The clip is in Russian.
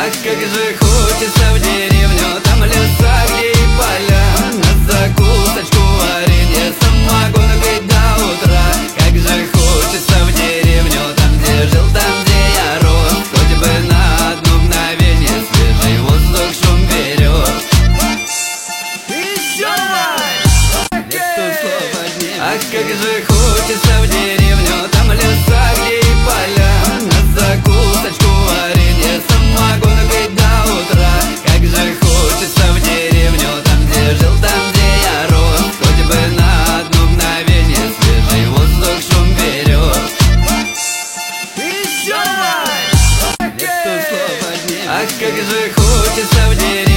Ах, как же хочется в деревню, там леса, где и поля, на закусочку варенье, самогон пить до утра. Как же хочется в деревню, там, где жил, там, где я рос, хоть бы на одно мгновение свежий воздух шум берет. Еще раз! Нету слова нет. Ах, как же хочется в деревню, там леса, где и поля, на закусочку варенье, самогон пить до утра. Как же хочется в деревню, там, где жил, там, где я рос, хоть бы на одно мгновение свежий воздух шум берет. Еще раз! Нету слова нет. Ах, как же хочется в деревню.